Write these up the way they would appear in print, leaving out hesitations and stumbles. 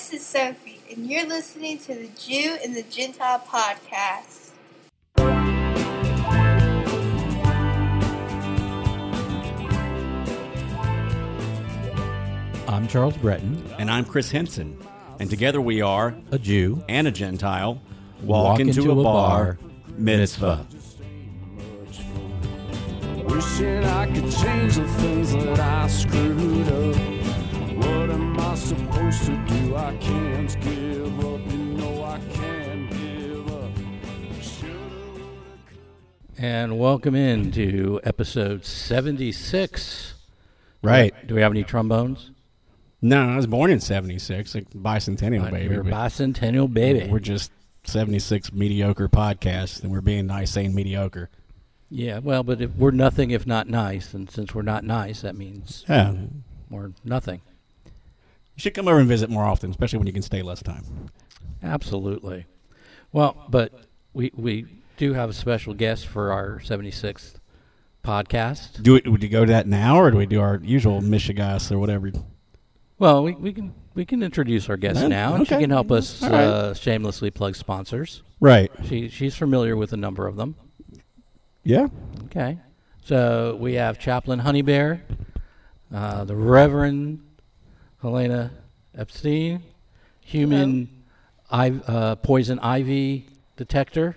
This is Sophie, and you're listening to the Jew and the Gentile podcast. I'm Charles Breton. And I'm Chris Henson. And together we are A Jew and a Gentile. Walk into a bar mitzvah. Wishing I could change the things that I screwed up. What am I supposed to do? I can't give up. You know I can't give up. and welcome into episode 76. Right. Do we have any trombones? No, I was born in 76, like bicentennial baby. You're a bicentennial baby. We're just 76 mediocre podcasts, and we're being nice saying mediocre. Yeah, well, but if we're nothing if not nice, and since we're not nice, that means Yeah. we're nothing. You should come over and visit more often, especially when you can stay less time. Absolutely. Well, but we do have a special guest for our 76th podcast. Would you go to that now, or do we do our usual Michigas or whatever? Well, we can introduce our guest now, and she Okay. can help us All right. shamelessly plug sponsors. Right. She's familiar with a number of them. Yeah. Okay. So we have Chaplain Honey Bear, the Reverend Helena Epstein, human poison ivy detector.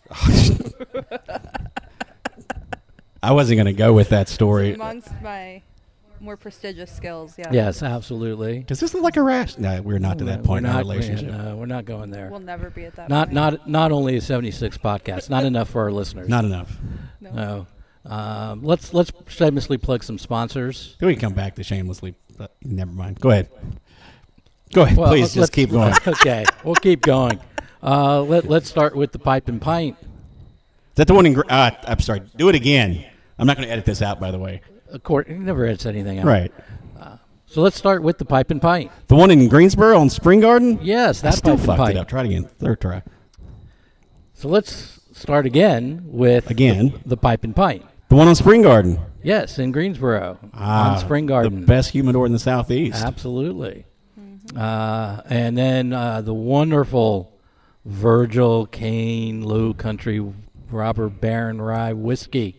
I wasn't going to go with that story. Amongst my more prestigious skills, yeah. Yes, absolutely. Does this look like a rash? No, we're not to that point in our relationship. We're not going there. We'll never be at that Not point. not only a 76 podcast, not enough for our listeners. Not enough. No. Let's shamelessly plug some sponsors. Then we can come back to shamelessly. But never mind. Go ahead. Go ahead, Well, please. let's Just keep going. Okay, we'll keep going. Let's start with the Pipe and Pint. Is that the one in? I'm sorry. Do it again. I'm not going to edit this out, by the way. Of course, he never edits anything out. Right. So let's start with the Pipe and Pint. The one in Greensboro on Spring Garden. Yes, I that still Pipe and fucked Pint. it up. Try it again. Third try. So let's start again with the Pipe and Pint. The one on Spring Garden. Yes, in Greensboro on Spring Garden. The best humidor in the southeast. Absolutely. And then the wonderful Virgil Cane Low Country Robert Barron Rye Whiskey.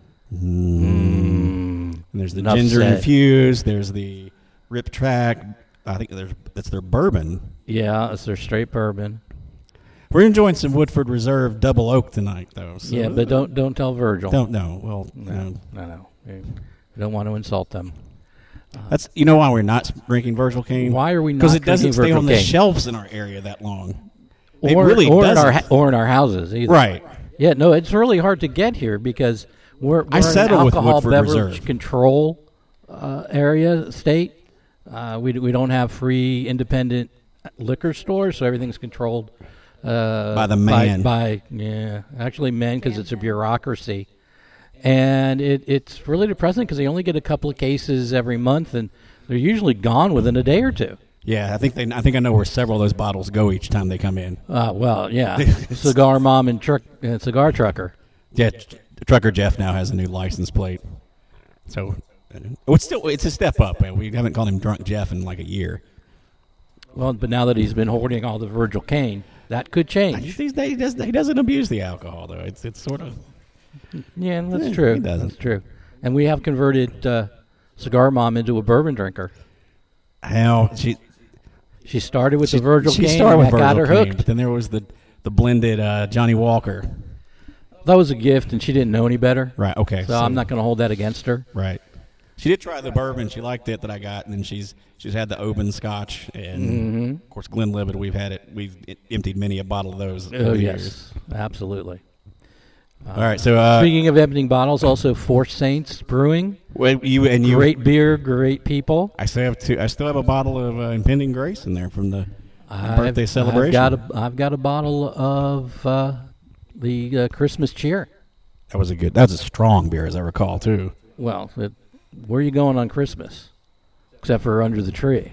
And there's the Enough ginger said. infused. There's the Rip Track. I think that's their bourbon. Yeah, it's their straight bourbon. We're enjoying some Woodford Reserve Double Oak tonight, though. So Yeah, but don't tell Virgil. Don't know. Well, No. We don't want to insult them. that's why we're not drinking Virgil Cane. Why are we not Because it doesn't drinking stay on Virgil the Cane? shelves in our area that long. It Or, really or in doesn't. our houses either. Right. Yeah, no, it's really hard to get here because we're I an settle with alcohol Woodford beverage Reserve. control state. We don't have free independent liquor stores, so everything's controlled By the man. Actually men, because it's a bureaucracy, and it's really depressing because they only get a couple of cases every month, and they're usually gone within a day or two. Yeah, I think I know where several of those bottles go each time they come in. Well, yeah, Cigar Mom and Cigar Trucker. Yeah, Trucker Jeff now has a new license plate. So it's a step up, man. We haven't called him Drunk Jeff in like a year. Well, but now that he's been hoarding all the Virgil Cane, that could change. These days, he doesn't abuse the alcohol, though. It's sort of... Yeah, that's Yeah, true. he doesn't. That's true. And we have converted Cigar Mom into a bourbon drinker. How She started with the Virgil she Cane, started and with that got her Virgil Cane, hooked. but then there was the blended Johnny Walker. That was a gift, and she didn't know any better. Right, okay. So I'm not going to hold that against her. Right. She did try the bourbon. She liked it that I got, and then she's had the open Scotch, and of course Glenlivet. We've emptied many a bottle of those. Oh, over the yes. years. Absolutely. All right, so Speaking of emptying bottles, also Four Saints Brewing. you Great beer, great people. I still have a bottle of Impending Grace in there from the birthday celebration. I've got a bottle of the Christmas Cheer. That was a strong beer, as I recall, too. Well, where are you going on Christmas? Except for under the tree.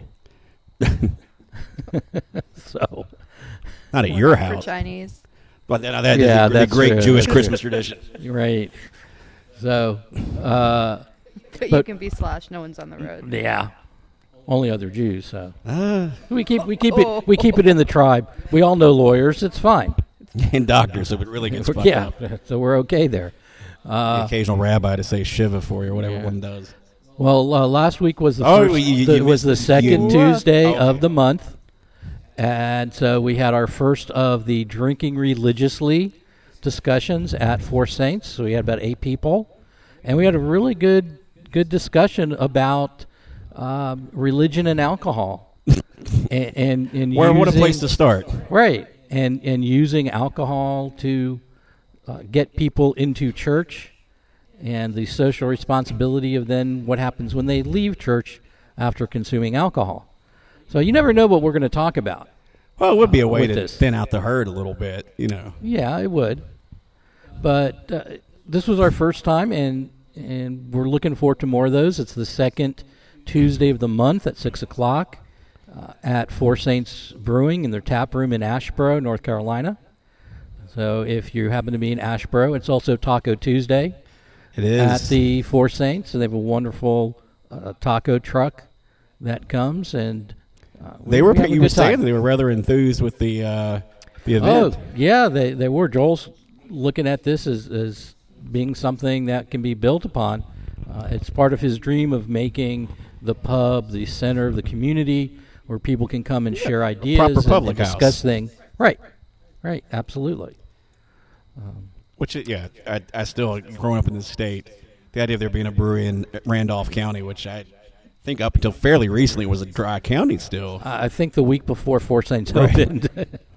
So, Not at your For house. Chinese. But that Yeah, is a that's great true. Jewish That's Christmas tradition. right. So, But you But- can be slashed. No one's on the road. yeah. only other Jews. So we keep it in the tribe. We all know lawyers. It's fine. And doctors, if it really gets fucked Yeah, up. so we're okay there. The occasional rabbi to say Shiva for you or whatever one does. Well, last week was the Oh, first, you was the missed- second you- Tuesday Okay. of the month, and so we had our first of the drinking religiously discussions at Four Saints. So we had about 8 people, and we had a really good discussion about religion and alcohol, and What a using- place to start. right, and using alcohol to get people into church, and the social responsibility of then what happens when they leave church after consuming alcohol. So you never know what we're going to talk about. Well, it would be a way with to this. thin out the herd a little bit, you know. Yeah, it would. But this was our first time, and we're looking forward to more of those. It's the second Tuesday of the month at 6 o'clock at Four Saints Brewing in their tap room in Asheboro, North Carolina. So if you happen to be in Asheboro, it's also Taco Tuesday It is. at the Four Saints. So they have a wonderful taco truck that comes, and They were. we have a You were good time. saying they were rather enthused with the Oh, event. yeah, they were. Joel's looking at this as being something that can be built upon. It's part of his dream of making the pub the center of the community where people can come and share ideas proper and public discuss house. things. Right, absolutely. I still, growing up in this state, the idea of there being a brewery in Randolph County, which I think up until fairly recently was a dry county still. I think the week before Four Saints Right. opened.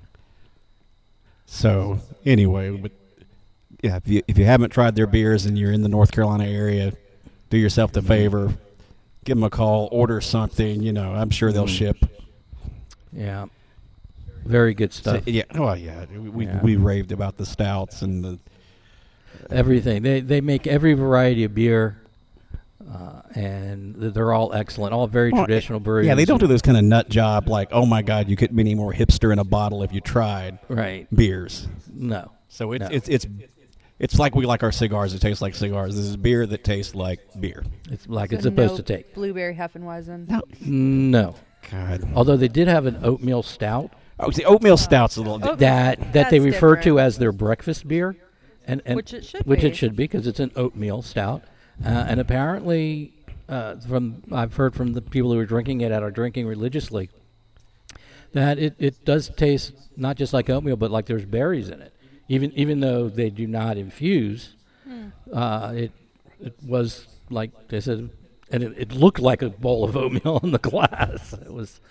So anyway, but yeah, if you haven't tried their beers and you're in the North Carolina area, do yourself the favor, give them a call, order something. You know, I'm sure they'll ship. Yeah, very good stuff. So, yeah, oh yeah, we raved about the stouts and the. Everything. They make every variety of beer, and they're all excellent. All very traditional breweries. Yeah, they don't do those kind of nut job like, oh my God, you couldn't be any more hipster in a bottle if you tried Right. beers. No. So No. it's like we like our cigars. It tastes like cigars. This is beer that tastes like beer. It's like So it's supposed no to take. Blueberry Hefeweizen. No. God. Although they did have an oatmeal stout Oh, see, oatmeal stouts a little. Oh, that they That's refer to different. as their breakfast beer, and Which it should which be. it should be because it's an oatmeal stout, and apparently I've heard from the people who are drinking it at our drinking religiously that it does taste not just like oatmeal but like there's berries in it, even though they do not infuse. It was like they said, and it looked like a bowl of oatmeal in the glass. It was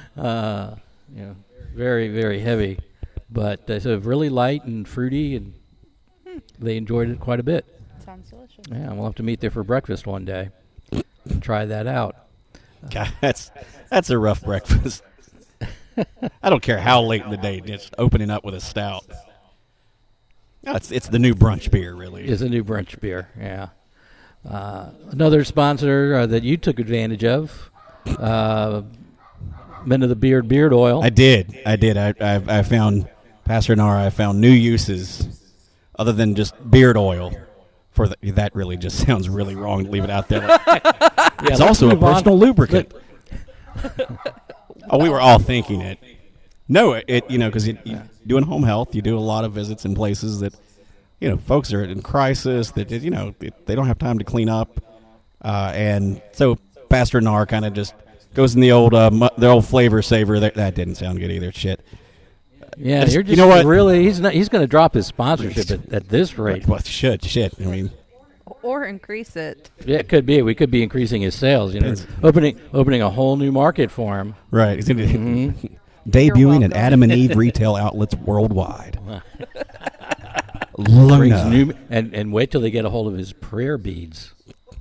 very, very heavy, but they said really light and fruity, and they enjoyed it quite a bit. Sounds delicious. Yeah, we'll have to meet there for breakfast one day and try that out. God, that's a rough breakfast. I don't care how late in the day, just opening up with a stout. No, it's the new brunch beer, really. It's a new brunch beer, yeah. Another sponsor that you took advantage of, Men of the Beard Oil. I did. I found Pastor Nara. I found new uses other than just beard oil. For that really just sounds really wrong to leave it out there. It's let's also a move on. personal lubricant. Oh, we were all thinking it. No, because you doing home health, you do a lot of visits in places that, folks are in crisis, that, they don't have time to clean up. And so Pastor Nar kind of just goes in the old flavor saver. That didn't sound good either. Shit. Yeah, Just- you're just you know what? really he's going to drop his sponsorship at this rate. Well, shit. I mean, Or increase it. Yeah, it could be. We could be increasing his sales. It's- Opening a whole new market for him. right. He's gonna Mm-hmm. debuting at welcome. Adam and Eve retail outlets worldwide. Brings Luna. new and wait till they get a hold of his prayer beads.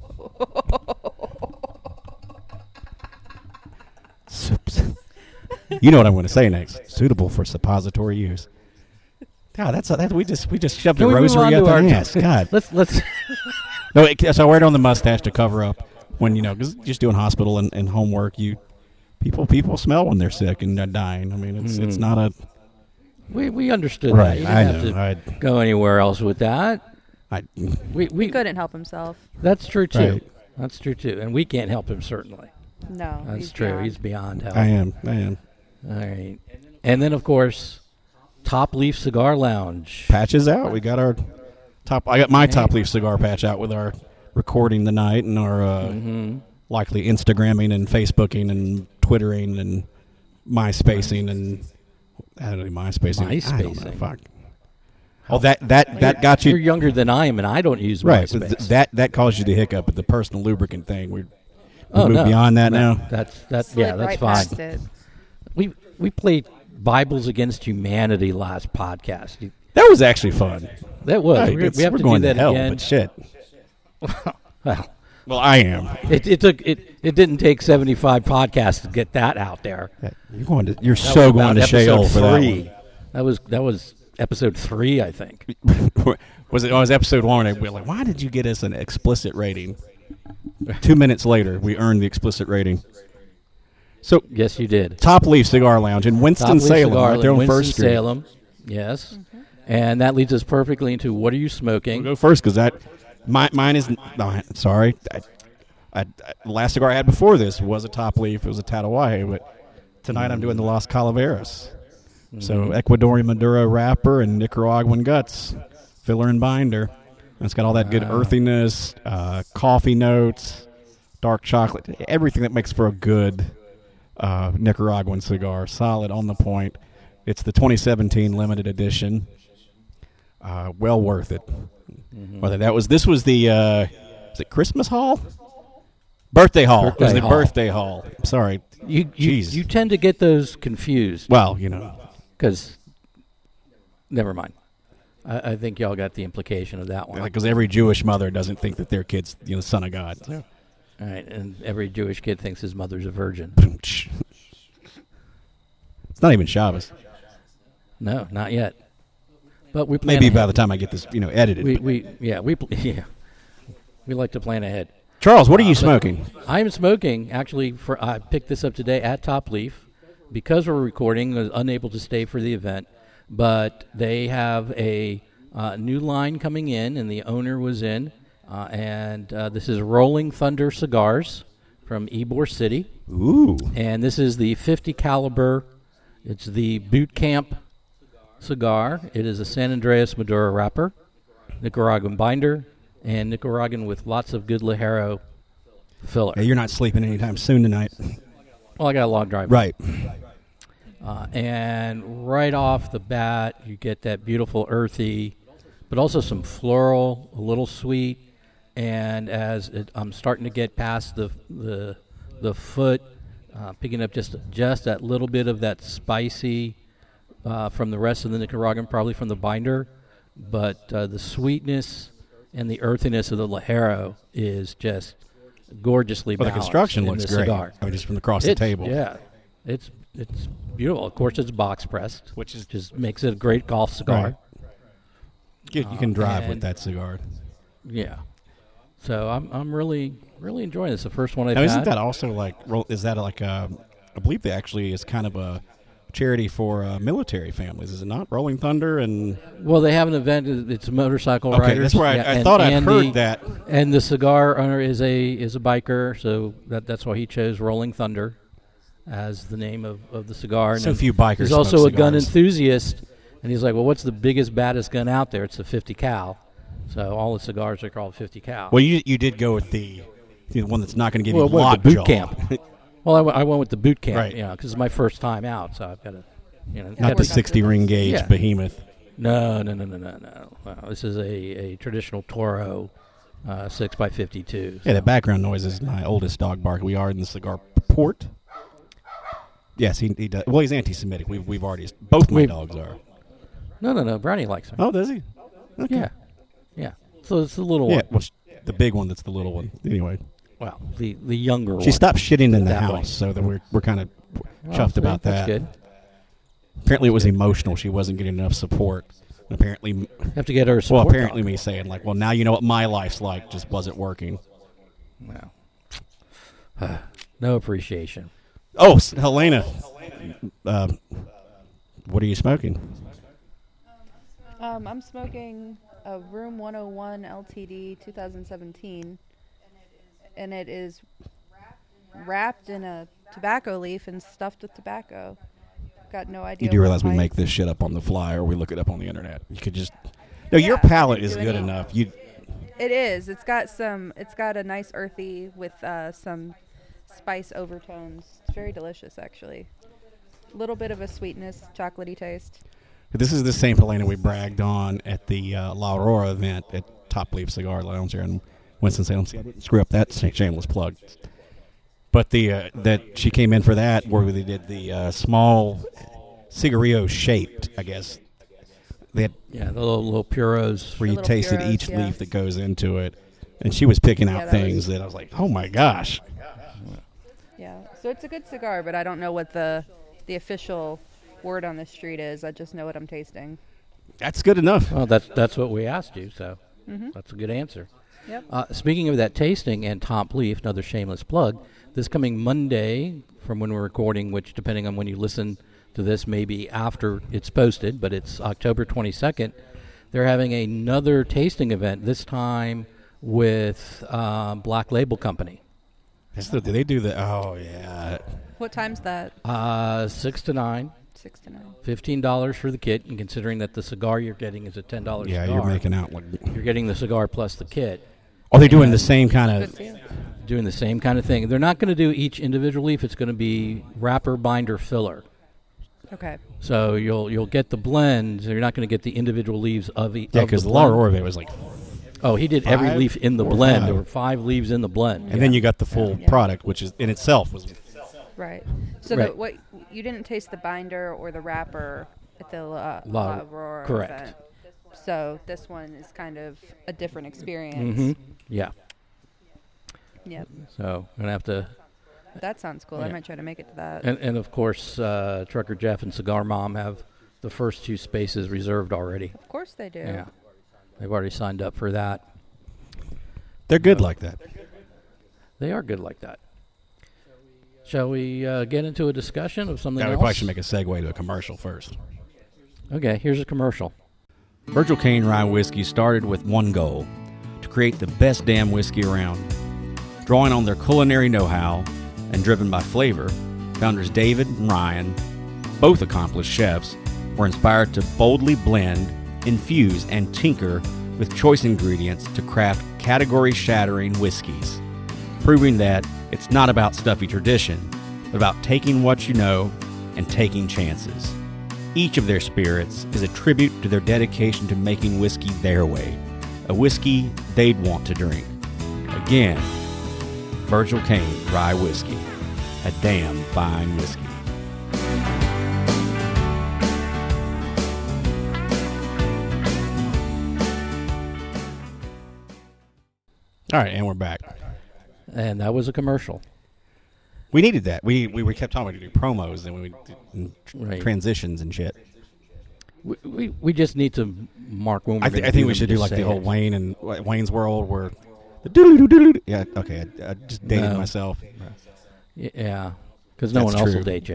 You know what I'm going to say next. Suitable for suppository use. God, we just shoved a Can we move rosary on up to an our- ass. God. Let's No, so I wear it on the mustache to cover up when because just doing hospital and homework, people smell when they're sick and they're dying. I mean, it's not a we understood right. that. You didn't I have know. to go anywhere else with that. He couldn't help himself. That's true too. Right. That's true too. And we can't help him certainly. No, That's he's true. beyond. He's beyond help. I am. All right. And then, of course, Top Leaf Cigar Lounge. Patches out. We got our top. I got my Top Leaf cigar patch out with our recording tonight and our likely Instagramming and Facebooking and Twittering and MySpacing and I don't know MySpacing. I don't know. MySpacing. Fuck. Oh, that got you. You're younger than I am, and I don't use Right. MySpace. That caused you the hiccup at the personal lubricant thing. We Oh, moved no. beyond that No, now. That's Slid that's right fine. past it. We played Bibles Against Humanity last podcast. That was actually fun. That was. Hey, we have we're to going do that to hell, again. but shit. Well, Well, I am. it didn't take 75 podcasts to get that out there. You're That so was going about to shale episode for that 3. That was episode 3, I think. one. Was episode 1? And we're like, why did you get us an explicit rating? 2 minutes later, we earned the explicit rating. So, Yes, you did. Top Leaf Cigar Lounge in Top Leaf Winston-Salem, Cigar right there on Lounge, First Street. Winston-Salem, yes. And that leads us perfectly into what are you smoking? We'll go first because mine is. No, sorry, the last cigar I had before this was a Top Leaf. It was a Tatawahe, but tonight I'm doing the Las Calaveras. So Ecuadorian Maduro wrapper and Nicaraguan guts, filler and binder. And it's got all that good earthiness, coffee notes, dark chocolate, everything that makes for a good Nicaraguan cigar. Solid, on the point. It's the 2017 limited edition. Well worth it. Whether this was the is it Christmas haul? Birthday haul. It was the birthday haul. Sorry. Jeez. You tend to get those confused Well, because never mind. I think y'all got the implication of that one. because every Jewish mother doesn't think that their kid's the son of God. So. All right, and every Jewish kid thinks his mother's a virgin. It's not even Shabbos. No, not yet. But we plan Maybe ahead. by the time I get this, edited. we like to plan ahead. Charles, what are you smoking? I'm smoking. Actually, I picked this up today at Top Leaf because we're recording. I was unable to stay for the event, but they have a new line coming in, and the owner was in. And this is Rolling Thunder Cigars from Ybor City, Ooh. and this is the 50 caliber. It's the Boot Camp cigar. It is a San Andreas Maduro wrapper, Nicaraguan binder, and Nicaraguan with lots of good Ligero filler. Hey, you're not sleeping anytime soon tonight. Well, I got a long drive. Right. And right off the bat, you get that beautiful earthy, but also some floral, a little sweet. And I'm starting to get past the foot, picking up just that little bit of that spicy from the rest of the Nicaraguan, probably from the binder. But the sweetness and the earthiness of the Ligero is just gorgeously Well, the balanced construction in looks this great. cigar. I mean, just from across the table. Yeah, it's beautiful. Of course, it's box pressed, Which is- just makes it a great golf cigar. Right. You can drive with and- that cigar. Yeah. So I'm really enjoying this. The first one I've Now, had. isn't that also is that like I believe that actually is kind of a charity for military families, is it not? Rolling Thunder and Well, they have an event. It's motorcycle okay, riders. that's where Yeah, I thought I'd and heard that. And the cigar owner is a biker, so that's why he chose Rolling Thunder as the name of the cigar. And So then few bikers He's smoke also a gun cigars. enthusiast, and he's like, well, what's the biggest, baddest gun out there? It's the 50 cal. So all the cigars are called 50 cal. Well, you did go with the one that's not going to give Well, you what, lockjaw. the boot camp. Well, I went with the boot camp, Right. because it's my first time out, so I've got to, Not got the to- 60 ring gauge Yeah. behemoth. No. This is a traditional Toro 6x52. Yeah, the background noise is my oldest dog bark. We are in the cigar port. Yes, he does. Well, he's anti-Semitic. We've already both my dogs are. No. Brownie likes her. Oh, does he? Okay. Yeah. So it's the little Yeah, one. well, the big one that's the little one. Anyway, Well, the younger one. she stopped shitting in the That house, way. so that we're kind of Well, chuffed see, about that's that. good. Apparently, it was emotional. She wasn't getting enough support. And apparently, You have to get her a well, support apparently, dog. me saying like, "Well, now you know what my life's like," just wasn't working. No. No appreciation. Oh, Helena, what are you smoking? I'm smoking a Room 101 LTD 2017, and it is wrapped in a tobacco leaf and stuffed with tobacco. Got no idea. You do what realize we type. make this shit up on the fly, or we look it up on the internet. You could just no. Your palate is doing good it. enough. You It is. It's got a nice earthy with some spice overtones. It's very delicious, actually. A little bit of a sweetness, chocolatey taste. This is the same Helena we bragged on at the La Aurora event at Top Leaf Cigar Lounge here in Winston-Salem. See, I didn't screw up that shameless plug. But that she came in for that where they did the small cigarillo shaped, I guess. They had, Yeah, the little puros. where you little tasted puros, each yeah. leaf that goes into it. And she was picking Yeah, out that things was- that I was like, oh my gosh. Yeah. So it's a good cigar, but I don't know what the official word on the street is. I just know what I'm tasting. That's good enough. Well, that's what we asked you, so that's a good answer. Yep. Speaking of that tasting and Top Leaf, another shameless plug, this coming Monday from when we're recording, which depending on when you listen to this, maybe after it's posted, but it's October 22nd, they're having another tasting event, this time with Black Label Company. They do the, oh yeah. What time's that? 6 to 9, 6 to 9. $15 for the kit, and considering that the cigar you're getting is a $10 Yeah, cigar, you're making out like. you're getting the cigar plus the kit. Are they doing the same kind Good of? deal. Doing the same kind of thing. They're not going to do each individual leaf. It's going to be wrapper, binder, filler. Okay. So you'll get the blend. So you're not going to get the individual leaves of each. Yeah, because the La Aurora was like, Oh, he did every 5 leaf in the or blend. 5. There were 5 leaves in the blend. and then you got the full Yeah. product, which is in itself was. Right. So Right. what you didn't taste the binder or the wrapper at the La Aurora correct. event. So this one is kind of a different experience. Mm-hmm. Yeah. Yep. So I'm gonna have to. That sounds cool. I Yeah. might try to make it to that. And of course, Trucker Jeff and Cigar Mom have the first 2 spaces reserved already. Of course they do. Yeah. They've already signed up for that. They're good like that. They are good like that. Shall we get into a discussion of something Yeah, we else? probably should make a segue to a commercial first. Okay, here's a commercial. Virgil Cane Rye Whiskey started with one goal: to create the best damn whiskey around. Drawing on their culinary know-how and driven by flavor, founders David and Ryan, both accomplished chefs, were inspired to boldly blend, infuse, and tinker with choice ingredients to craft category-shattering whiskeys, proving that it's not about stuffy tradition, but about taking what you know and taking chances. Each of their spirits is a tribute to their dedication to making whiskey their way, a whiskey they'd want to drink. Again, Virgil Cane Rye Whiskey, a damn fine whiskey. All right, and we're back. And that was a commercial. We needed that. We kept talking to do promos and Right. transitions and shit. We just need to mark when we're I gonna think do we them, should do just like the say whole it. Wayne and Wayne's World where the doodle-doo-doo-doo-doo. Yeah, okay. I just dated No. myself. Yeah, because no That's one else true. will date you.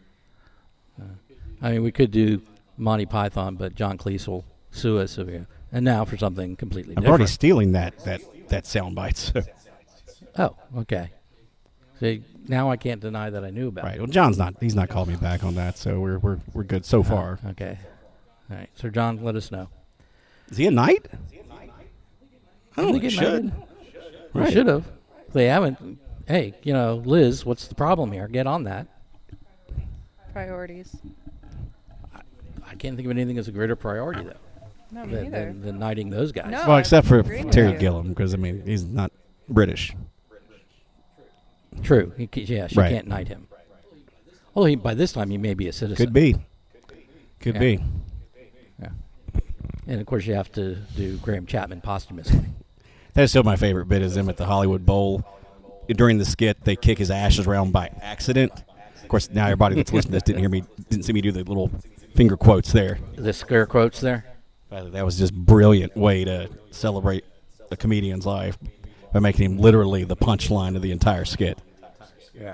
I mean, we could do Monty Python, but John Cleese will sue us. And now for something completely I'm different. already stealing that soundbite. So. Oh, okay. See, now I can't deny that I knew about Right. it. Well, he's not called me back on that, so we're good so far. Okay. All right. Sir John, let us know. Is he a knight? I Didn't don't they think get he should. knighted? We Right. should have. If they haven't. Hey, Liz, what's the problem here? Get on that. Priorities. I can't think of anything that's a greater priority, though, No, me than, neither. than knighting those guys. No. Well, I except for agree with Terry you. Gilliam, because I mean he's not British. True. She Right. can't knight him. Although by this time he may be a citizen. Could be. Could Yeah. be. Yeah. And of course you have to do Graham Chapman posthumously. That's still my favorite bit is them at the Hollywood Bowl. During the skit, they kick his ashes around by accident. Of course, now everybody that's listening to this didn't see me do the little finger quotes there. The scare quotes there. That was just brilliant way to celebrate a comedian's life by making him literally the punchline of the entire skit. Yeah.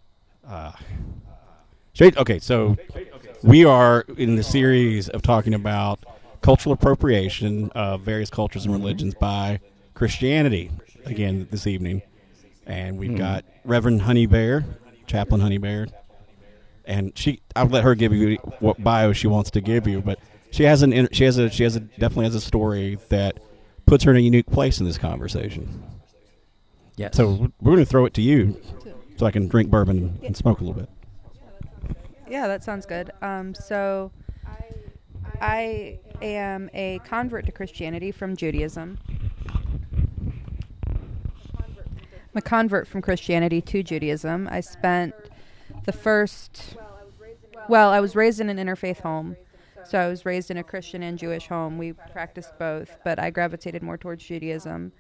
Okay, so we are in the series of talking about cultural appropriation of various cultures and religions by Christianity again this evening. and we've got Reverend Honey Bear, Chaplain Honey Bear, and I'll let her give you what bio she wants to give you, but she definitely has a story that puts her in a unique place in this conversation. Yes. So we're going to throw it to you, so I can drink bourbon and smoke a little bit. Yeah, that sounds good. So I am a convert to Christianity from Judaism. I'm a convert from Christianity to Judaism. I spent I was raised in an interfaith home. So I was raised in a Christian and Jewish home. We practiced both, but I gravitated more towards Judaism.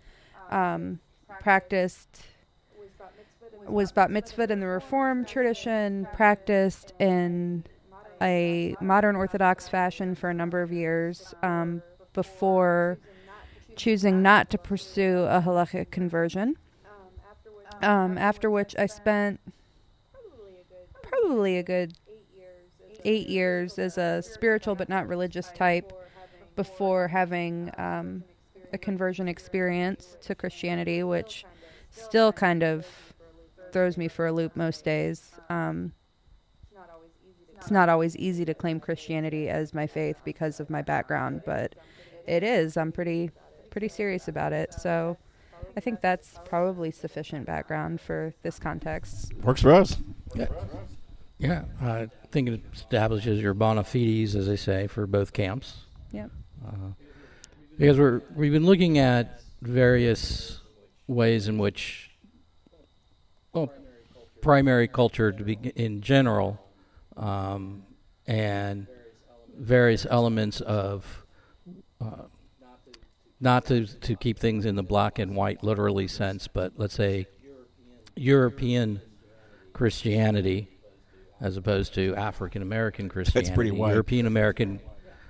Was bat mitzvahed in the Reform tradition, practiced in a modern Orthodox fashion for a number of years before choosing not to pursue a halachic conversion. After which I spent probably a good 8 years as a spiritual but not religious type before having a conversion experience to Christianity, which still kind of throws me for a loop most days. It's not always easy to claim Christianity as my faith because of my background, but it is. I'm pretty serious about it. So I think that's probably sufficient background for this context. Works for us. Yeah, I think it establishes your bona fides, as they say, for both camps. Yep. Because we've been looking at various ways in which, primary culture to be in general, and various elements of, not to keep things in the black and white literally sense, but let's say European Christianity as opposed to African American Christianity. That's pretty white. European American,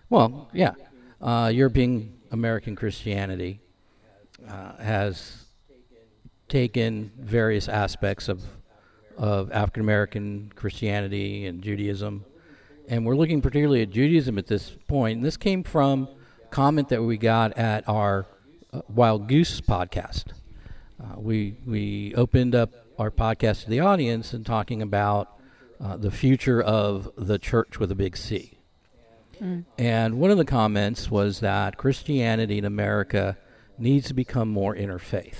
European American Christianity has taken various aspects of African American Christianity and Judaism, and we're looking particularly at Judaism at this point. And this came from a comment that we got at our Wild Goose podcast. We opened up our podcast to the audience and talking about the future of the church with a big C. And one of the comments was that Christianity in America needs to become more interfaith.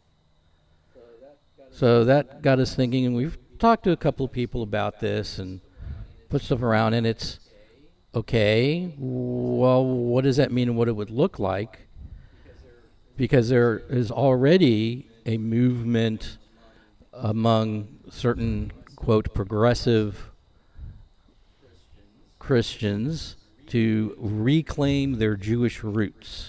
So that got us thinking, and we've talked to a couple of people about this and put stuff around, and it's, okay, well, what does that mean and what it would look like? Because there is already a movement among certain, quote, progressive Christians to reclaim their Jewish roots.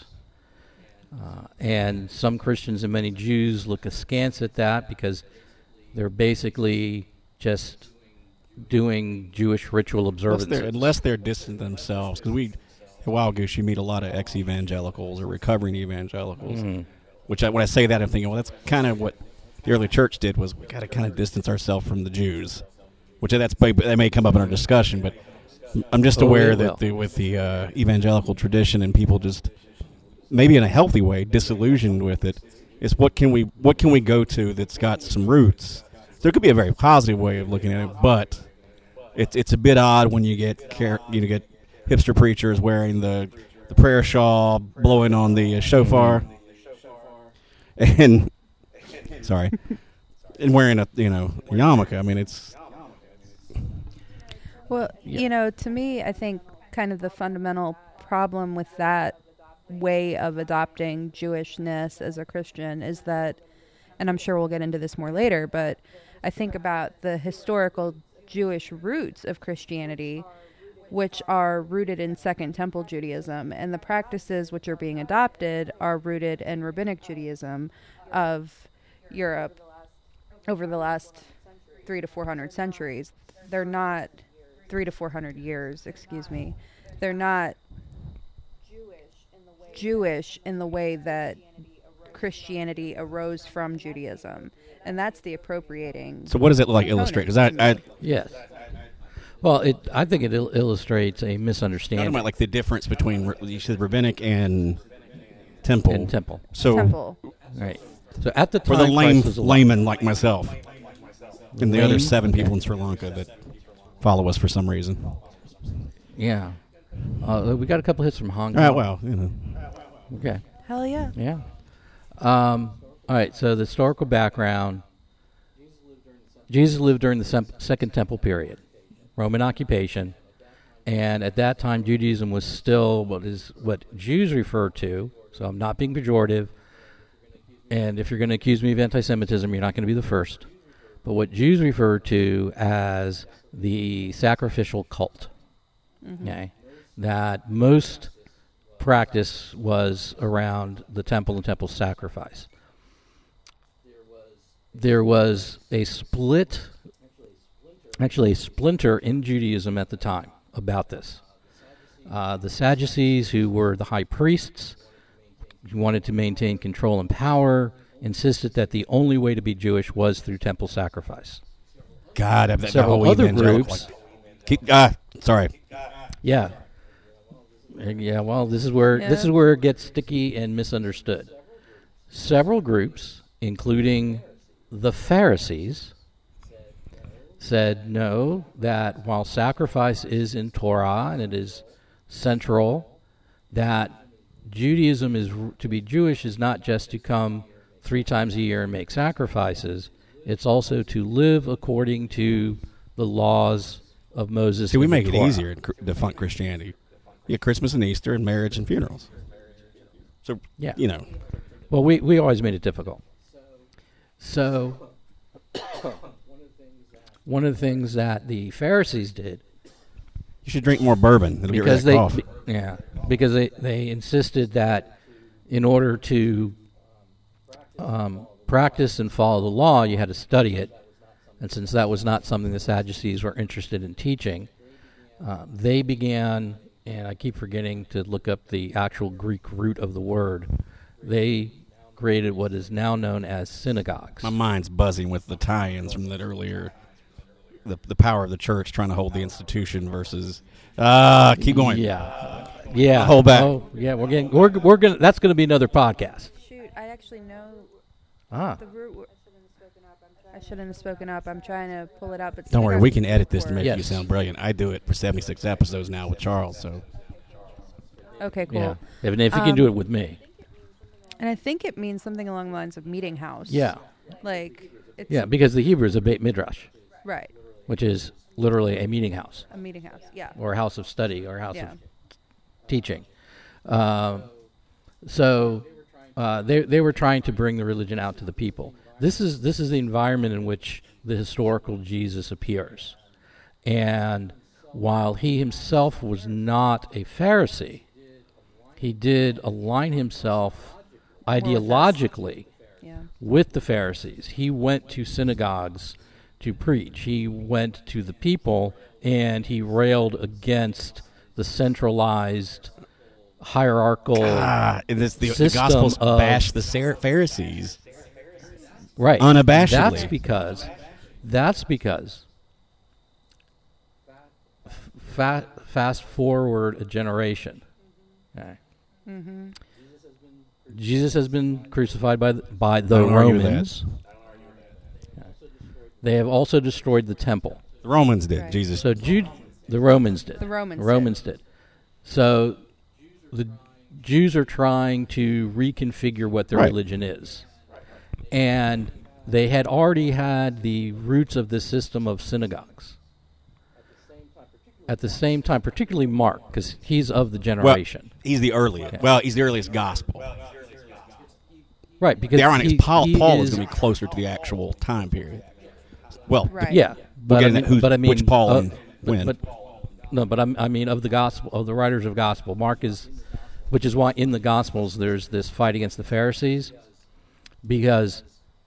And some Christians and many Jews look askance at that because they're basically just doing Jewish ritual observances. Unless they're distant themselves. Because at Wild Goose, you meet a lot of ex-evangelicals or recovering evangelicals. Which, when I say that, I'm thinking, well, that's kind of what the early church did, was we got to kind of distance ourselves from the Jews. Which that may come up in our discussion, but I'm just aware that with the evangelical tradition and people just, maybe in a healthy way, disillusioned with it, is what can we go to that's got some roots? There could be a very positive way of looking at it, but it's a bit odd when you get hipster preachers wearing the prayer shawl, blowing on the shofar, and and wearing a yarmulke. I mean, it's. Well, to me, I think kind of the fundamental problem with that way of adopting Jewishness as a Christian is that, and I'm sure we'll get into this more later, but I think about the historical Jewish roots of Christianity, which are rooted in Second Temple Judaism, and the practices which are being adopted are rooted in Rabbinic Judaism of Europe over the last 300 to 400 centuries. They're not 300 to 400 years, excuse me. They're not Jewish in the way that Christianity arose from Judaism, and that's the appropriating. So what does it illustrate? Yes. Well, I think it illustrates a misunderstanding. Talking about the difference between, you said, rabbinic and temple. And temple. So Temple. Right. So at the For time, the lame Christ was alive. layman like myself, and the other Lame? 7 people Okay. in Sri Lanka that follow us for some reason. Yeah. We got a couple hits from Hong Kong. All right, well, Okay. Hell yeah. Yeah. All right. So the historical background: Jesus lived during the Second Temple period, Roman occupation, and at that time Judaism was still what Jews refer to. So I'm not being pejorative. And if you're going to accuse me of anti-Semitism, you're not going to be the first. But what Jews refer to as the sacrificial cult, okay, that most practice was around the temple and temple sacrifice. There was a splinter in Judaism at the time about this. The Sadducees, who were the high priests, who wanted to maintain control and power, insisted that the only way to be Jewish was through temple sacrifice. God, that Several whole other evangelical, groups. Sorry. Yeah. Yeah, well, this is where it gets sticky and misunderstood. Several groups, including the Pharisees, said no, that while sacrifice is in Torah and it is central, that Judaism is to be Jewish is not just to come 3 times a year and make sacrifices. It's also to live according to the laws of Moses. See, we and the make it Torah. easier to defunct Christianity. You get Christmas and Easter and marriage and funerals. So, Yeah. Well, Well, we always made it difficult. So, one of the things that the Pharisees did, you should drink more bourbon. It'll because get rid of that cough. because they insisted that in order to practice and follow the law, you had to study it. And since that was not something the Sadducees were interested in teaching, they began, and I keep forgetting to look up the actual Greek root of the word, they created what is now known as synagogues. My mind's buzzing with the tie-ins from that earlier. The power of the church trying to hold the institution versus keep going. Yeah. Hold back. Oh, yeah, we're gonna that's gonna be another podcast. Shoot, I actually know Ah. the root. I shouldn't have spoken up. I'm trying to pull it up. It's Don't worry, we can edit this to make Yes. you sound brilliant. I do it for 76 episodes now with Charles. So Okay, cool. Yeah. If you can do it with me. And I think it means something along the lines of meeting house. Yeah. Like it's Yeah, because the Hebrew is a Beit Midrash, right. which is literally a meeting house A meeting house. Yeah. or a house of study or a house Yeah. of teaching. So they were trying to bring the religion out to the people. This is the environment in which the historical Jesus appears. And while he himself was not a Pharisee, he did align himself ideologically Yeah. with the Pharisees. He went to synagogues to preach. He went to the people and he railed against the centralized hierarchical and this, the system Gospels of- bash the Pharisees. right unabashedly. That's because fast forward a generation. Okay. Jesus has been crucified by the I don't argue with that. Romans. They have also destroyed the temple. The Romans did. Right. Jesus. So the Romans did. The Romans did. So the Jews are trying to reconfigure what their Right. religion is. And they had already had the roots of this system of synagogues. At the same time, particularly Mark, because he's of the generation. He's the earliest. Okay. Well, he's the earliest gospel. Right, because The ironic is Paul is is going to be closer to the actual time period. Well, Right. Yeah, but get I into mean, who's- but I mean, which Paul and when. But I mean of the gospel of the writers of gospel. Mark is, which is why in the Gospels there's this fight against the Pharisees, because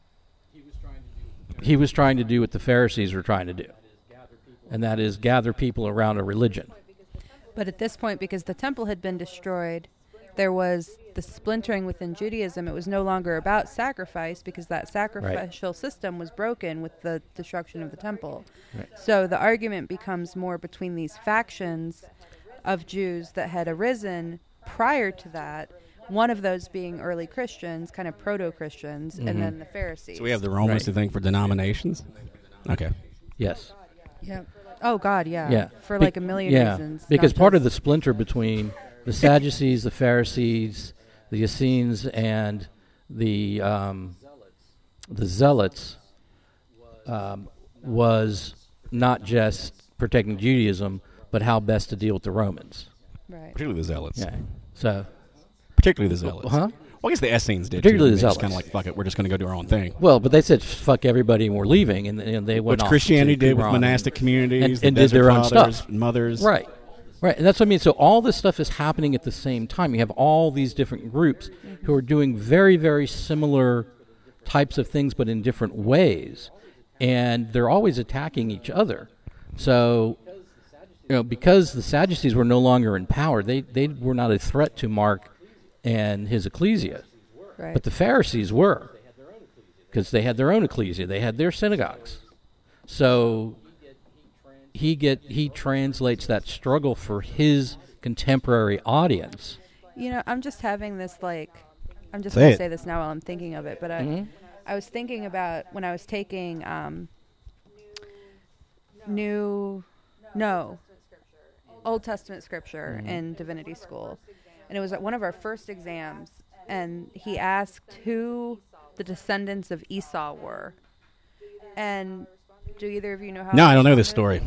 he was trying to do what the Pharisees were trying to do, and that is gather people around a religion. But at this point, because the temple had been destroyed, there was the splintering within Judaism. It was no longer about sacrifice because that sacrificial system was broken with the destruction of the temple. Right. So the argument becomes more between these factions of Jews that had arisen prior to that, One of those being early Christians, kind of proto-Christians, and then the Pharisees. So we have the Romans to thank for denominations? Okay. Yes. Yep. Oh, God, yeah. Yeah. For like a million reasons. Because not part of just- the splinter between the Sadducees, the Pharisees, the Essenes, and the Zealots was not just protecting Judaism, but how best to deal with the Romans. Right. Particularly the Zealots. Yeah. So, Particularly the Zealots. huh? Well, I guess the Essenes did. Particularly too. the They just Zealots. kind of like, fuck it, we're just going to go do our own thing. Well, but they said fuck everybody and we're leaving, and they went Which off Christianity to did with Qumran. monastic communities, and the did their desert own fathers, stuff. mothers. Right. Right, and that's what I mean. So all this stuff is happening at the same time. You have all these different groups who are doing very, very similar types of things, but in different ways, and they're always attacking each other. So, because the Sadducees were no longer in power, they were not a threat to Mark and his ecclesia, Right. but the Pharisees were, because they had their own ecclesia, they had their synagogues. So he translates that struggle for his contemporary audience. I'm just having this, I'm just Say going to it. say this now while I'm thinking of it, but I was thinking about when I was taking Old Testament scripture in divinity school. And it was at one of our first exams, and he asked who the descendants of Esau were. And do either of you know how? No, I don't know this story.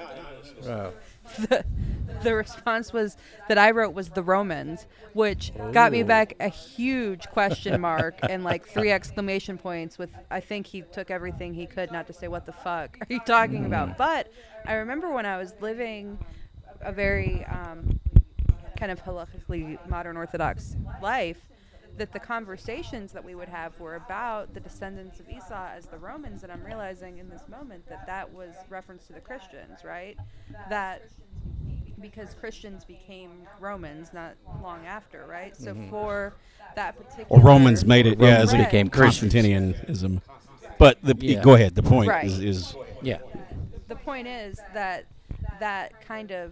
The response was that I wrote was the Romans, which got me back a huge question mark and like 3 exclamation points with, I think he took everything he could not to say, what the fuck are you talking about? But I remember when I was living a very kind of halakhically modern Orthodox life, that the conversations that we would have were about the descendants of Esau as the Romans, and I'm realizing in this moment that was reference to the Christians, right? That because Christians became Romans not long after, right? So for that particular... Or Romans made it, Romans as it became Christians. Constantinianism. But Yeah. go ahead. The point Right. is Yeah. The point is that kind of...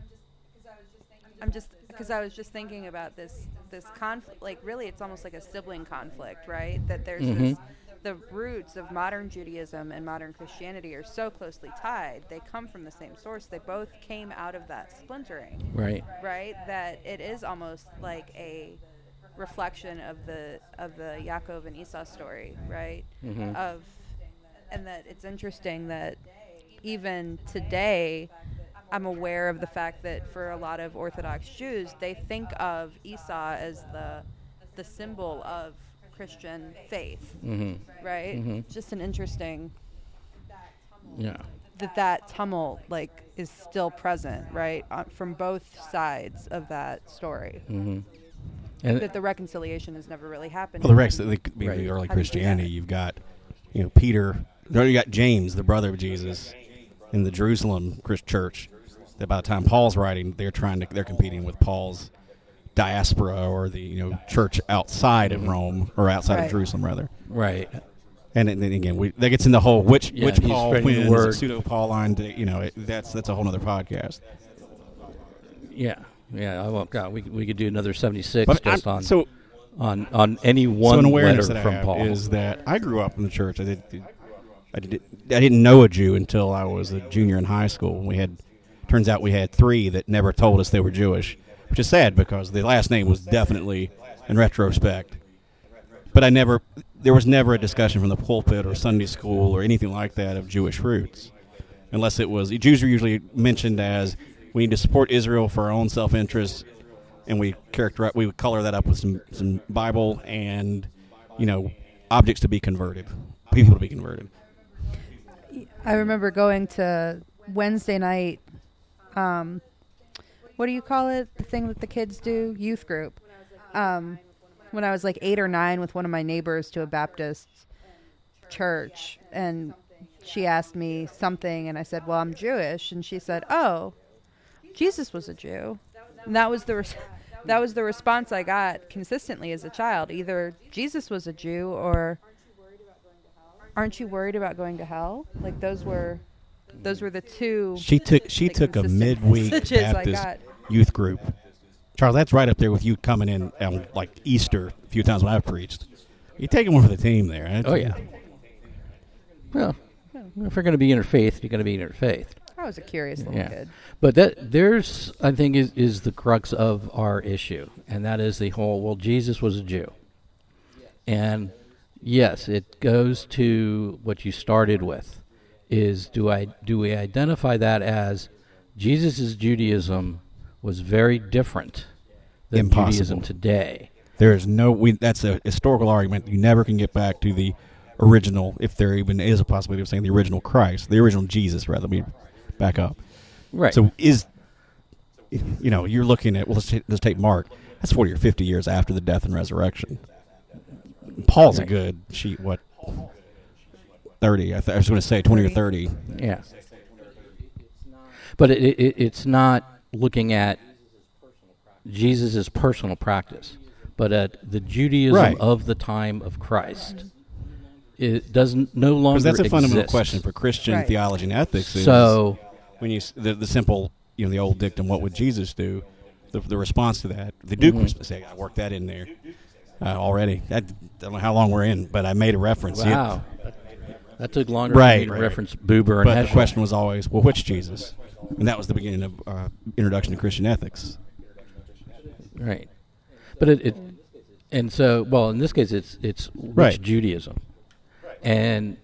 Because I was just thinking about this conflict, like really it's almost like a sibling conflict, right? That there's this, the roots of modern Judaism and modern Christianity are so closely tied. They come from the same source. They both came out of that splintering, Right. right? That it is almost like a reflection of the Yaakov and Esau story, right? And that it's interesting that even today, I'm aware of the fact that for a lot of Orthodox Jews, they think of Esau as the symbol of Christian faith, right? Just an interesting Yeah. that tumult is still present, right, from both sides of that story. And That the reconciliation has never really happened. well, the Rex. The early How do you do Christianity. that? You've got, Peter. No, you got James, the brother of Jesus, in the Jerusalem Christian church. That by the time Paul's writing, they're competing with Paul's diaspora or the church outside of Rome or outside Right. of Jerusalem rather. right. And then again, that gets into the whole which he's Paul spreading the wins, word. pseudo Pauline. That's a whole other podcast. Yeah. Yeah. Well, God, we could do another 76 But just I'm- on so on any one an letter awareness that I from have Paul. is that I grew up in the church. I didn't know a Jew until I was a junior in high school. Turns out we had 3 that never told us they were Jewish, which is sad because the last name was definitely, in retrospect. But there was never a discussion from the pulpit or Sunday school or anything like that of Jewish roots, unless it was Jews were usually mentioned as we need to support Israel for our own self-interest, and we would color that up with some Bible and objects to be converted, people to be converted. I remember going to Wednesday night, what do you call it? The thing that the kids do? Youth group. When I was 8 or 9 with one of my neighbors to a Baptist church, and she asked me something, and I said, well, I'm Jewish. And she said, oh, Jesus was a Jew. And that was the response I got consistently as a child. Either Jesus was a Jew or aren't you worried about going to hell? Those were the two. She took a consistent midweek messages I Baptist got. youth group Charles, that's right up there with you coming in on like Easter a few times when I've preached. You're taking one for the team there. Oh, yeah. Well, if you're going to be interfaith, you're going to be interfaith. I was a curious little kid. But there's, I think, is the crux of our issue, and that is the whole, well, Jesus was a Jew. And, yes, it goes to what you started with, is do we identify that as Jesus' Judaism was very different than Impossible. Judaism today. There is that's a historical argument. You never can get back to the original, if there even is a possibility of saying the original Christ, the original Jesus, rather. Let me back up. Right. So you're looking at, well, let's take Mark. That's 40 or 50 years after the death and resurrection. Paul's a good 30. I was going to say 20 or 30. Yeah. But it's not looking at Jesus' personal practice, but at the Judaism of the time of Christ. It doesn't no longer because that's a fundamental exists. question for Christian theology and ethics. So when you the simple, the old dictum, what would Jesus do? The response to that, the Duke would say, I worked that in there already. I don't know how long we're in, but I made a reference. Wow. That took longer for me to reference Buber and But Heschel. the question was always, well, which Jesus? And that was the beginning of Introduction to Christian Ethics. Right. But in this case, it's which Judaism. And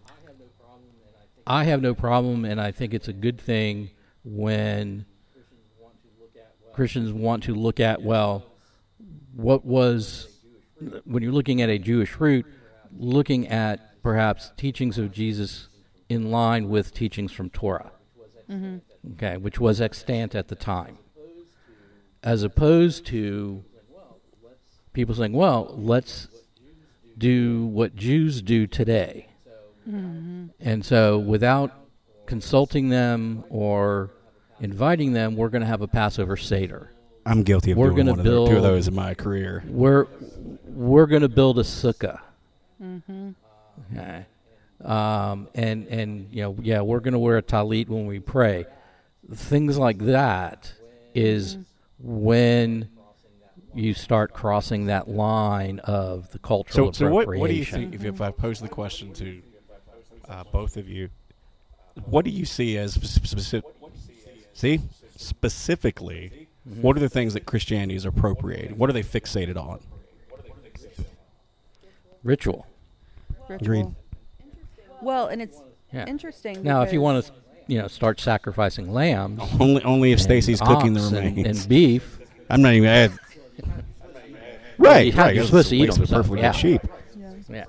I have no problem, and I think it's a good thing when Christians want to look at, well, what was, when you're looking at a Jewish root, looking at perhaps teachings of Jesus in line with teachings from Torah, okay, which was extant at the time, as opposed to people saying, well, let's do what Jews do today. And so without consulting them or inviting them, we're going to have a Passover Seder. I'm guilty of doing two of those in my career. We're going to build a sukkah. Okay. We're going to wear a talit when we pray. Things like that is when you start crossing that line of the cultural appropriation. So what do you think, if I pose the question to both of you, what do you see as specifically, what are the things that Christianity is appropriating? What are they fixated on? Ritual. Agreed. Well, and it's interesting. Now, if you want to, start sacrificing lambs, only if Stacy's cooking the remains and beef. I'm not even. Right. You're supposed to eat them. Perfectly good sheep. Yeah.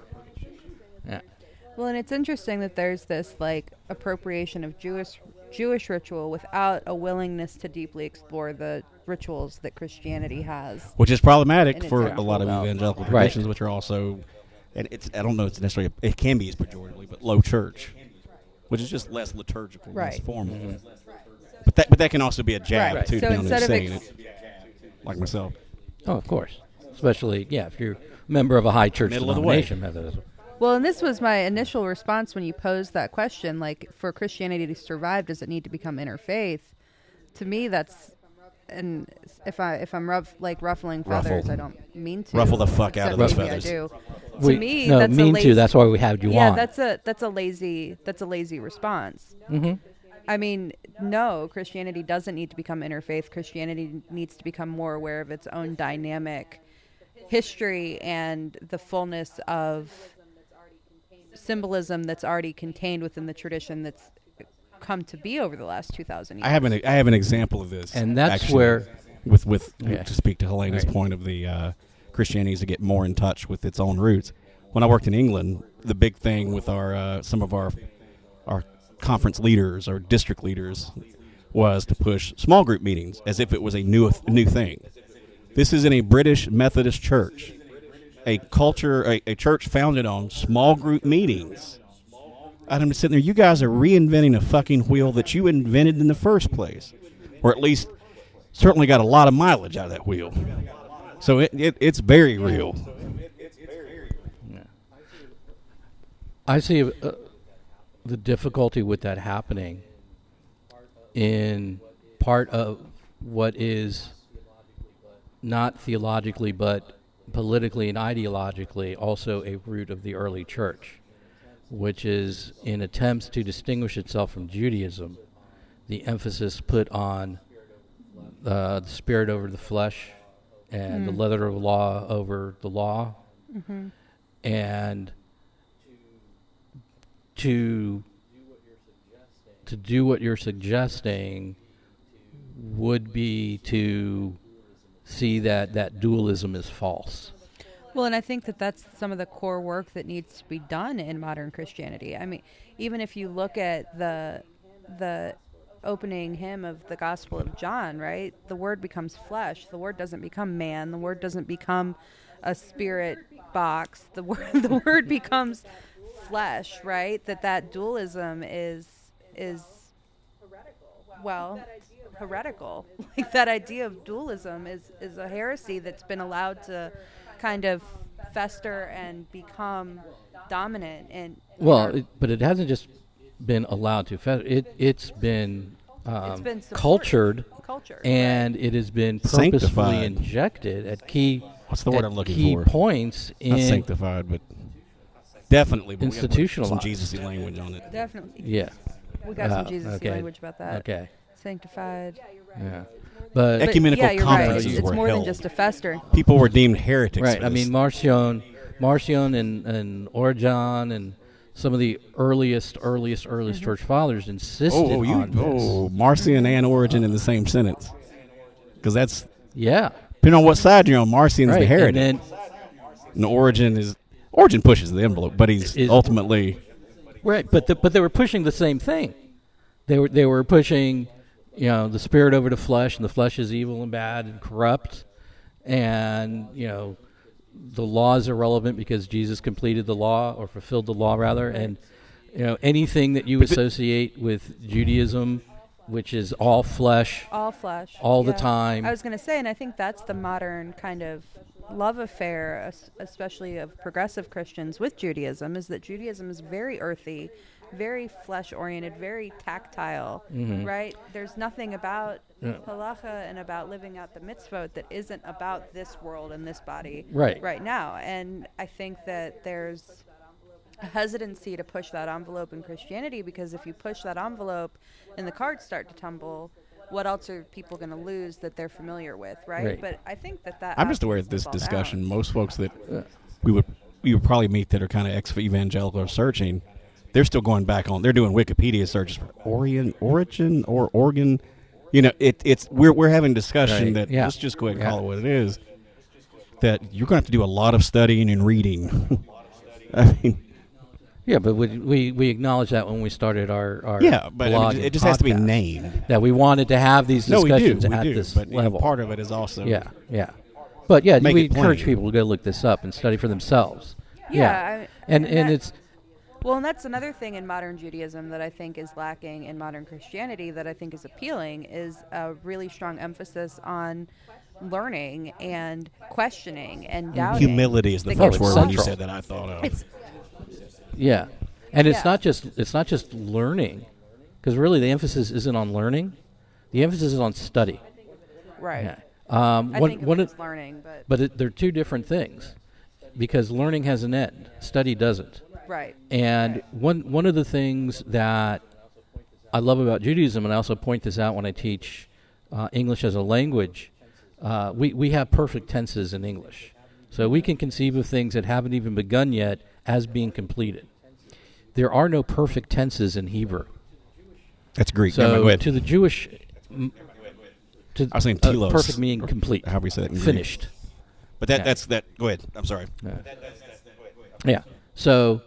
Well, and it's interesting that there's this appropriation of Jewish ritual without a willingness to deeply explore the rituals that Christianity has, which is problematic for a lot of evangelical traditions, right, which are also, and I don't know, it's necessarily, it can be used pejoratively, but low church, which is just less liturgical, less formal. Mm-hmm. But that can also be a jab too, so down there saying it, like myself. Oh, of course, especially if you're a member of a high church denomination, Methodism. Well, and this was my initial response when you posed that question, for Christianity to survive, does it need to become interfaith? To me, that's, and if I'm ruffling feathers, I don't mean to. Ruffle the fuck out of those feathers. I do. That's why we have you on. Yeah, that's a lazy response. Mm-hmm. I mean, no, Christianity doesn't need to become interfaith. Christianity needs to become more aware of its own dynamic history and the fullness of symbolism that's already contained within the tradition that's come to be over the last 2,000 years. I have an example of this, and that's actually, where to speak to Helena's point of the Christianity is to get more in touch with its own roots. When I worked in England, the big thing with our some of our conference leaders or district leaders was to push small group meetings as if it was a new thing. This is in a British Methodist church, a church founded on small group meetings. I'm sitting there, you guys are reinventing a fucking wheel that you invented in the first place, or at least certainly got a lot of mileage out of that wheel. So it's very real. I see the difficulty with that happening in part of what is not theologically, but politically and ideologically, also a root of the early church, which is in attempts to distinguish itself from Judaism, the emphasis put on the spirit over the flesh and the letter of the law over the law. And to do what you're suggesting would be to see that dualism is false. Well, and I think that that's some of the core work that needs to be done in modern Christianity. I mean, even if you look at the opening hymn of the Gospel of John, right? The Word becomes flesh. The Word doesn't become man. The Word doesn't become a spirit box. The Word becomes flesh, right? That dualism is well, heretical. Like, that idea of dualism is a heresy that's been allowed to kind of fester and become dominant. And but it hasn't just been allowed to fester. It's been cultured, and right. It has been purposefully Sanctified. Injected at key. What's the word I'm looking key for? Points Not in sanctified, but definitely but we gotta put institutionalized. some Jesus-y language on it. Definitely. Yeah. We got some Jesus okay. language about that. Okay. Sanctified. Yeah. But Ecumenical yeah, you're right. conferences It's were more held. than just a fester. People were deemed heretics. right. for I this. mean, Marcion and Origen and some of the earliest church fathers insisted on this. Marcion and Origen in the same sentence, because that's Yeah. depending on what side you're on. Marcion's Right. the heretic, And and Origen pushes the envelope, but he's ultimately right, but they were pushing the same thing. They were pushing, the spirit over the flesh, and the flesh is evil and bad and corrupt, and the law is irrelevant because Jesus completed the law, or fulfilled the law rather, and anything that you associate with Judaism, which is all flesh, all the time. I was going to say, and I think that's the modern kind of love affair, especially of progressive Christians with Judaism, is that Judaism is very earthy, very flesh-oriented, very tactile, right? There's nothing about halacha and about living out the mitzvot that isn't about this world and this body right now. And I think that there's a hesitancy to push that envelope in Christianity, because if you push that envelope and the cards start to tumble, what else are people going to lose that they're familiar with, right? But I think that I'm just aware of this discussion. Most folks that we would probably meet that are kind of ex-evangelical or searching, they're still going back on. They're doing Wikipedia searches for Origin or Oregon. We're having discussion that let's just go ahead and call it what it is. That you're going to have to do a lot of studying and reading. I mean. Yeah, but we acknowledge that when we started our but blog it just has to be podcast, named. that we wanted to have these discussions we at do, this but level. Part of it is also But yeah, Make we it encourage plain. people to go look this up and study for themselves. And it's well, and that's another thing in modern Judaism that I think is lacking in modern Christianity that I think is appealing, is a really strong emphasis on learning and questioning and doubting. humility is the That first gets word when you central. said that I thought of. It's and it's Yeah. not just learning, because really the emphasis isn't on learning, the emphasis is on study. right. Yeah. I think one it's of, learning, but they're two different things, because learning has an end, study doesn't. right. And one of the things that I love about Judaism, and I also point this out when I teach English as a language, we have perfect tenses in English. So we can conceive of things that haven't even begun yet as being completed. There are no perfect tenses in Hebrew. That's Greek. Never mind, So go ahead. to the Jewish, I was saying telos. perfect meaning complete, How we say that in Greek. finished. But that Yeah. that's that. Go ahead. I'm sorry. Yeah. So